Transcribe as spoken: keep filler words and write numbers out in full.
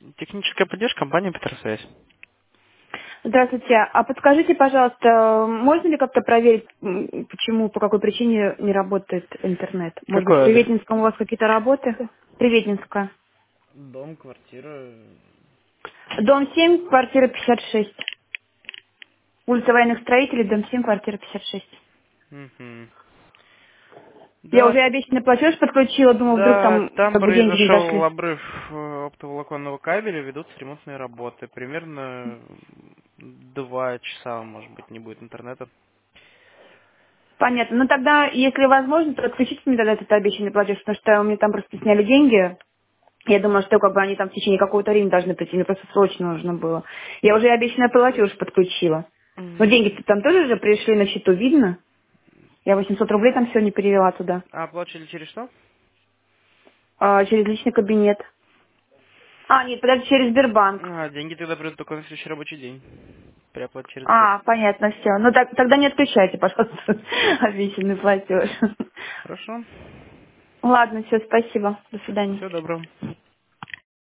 Техническая поддержка, компания Петросвязь. Здравствуйте. А подскажите, пожалуйста, можно ли как-то проверить, м, почему, по какой причине не работает интернет? Может быть, в Какой адрес? Приветинском у вас какие-то работы? Приветинская. Дом, квартира. Дом семь, квартира пятьдесят шесть. Улица военных строителей, дом семь, квартира пятьдесят шесть. Мгм. Я Да, уже обещанный платеж подключила, думаю, вдруг да, там там как бы деньги не произошел дошли. обрыв э, оптоволоконного кабеля, ведутся ремонтные работы. Примерно два часа, может быть, не будет интернета. Понятно. Ну тогда, если возможно, то отключите мне тогда этот обещанный платеж, потому что у меня там просто сняли деньги. Я думала, что как бы они там в течение какого-то времени должны прийти, мне просто срочно нужно было. Я уже обещанное платеж подключила. Но М. деньги там тоже уже пришли на счету, видно? Я восемьсот рублей там сегодня перевела туда. А оплачивали через что? А, через личный кабинет. А, нет, подожди, через Сбербанк. А, деньги тогда придут только на следующий рабочий день. При оплате через Сбер. А, понятно, все. Ну так, тогда не отключайте, пожалуйста, обещанный платеж. Хорошо. Ладно, все, спасибо. До свидания. Всего доброго.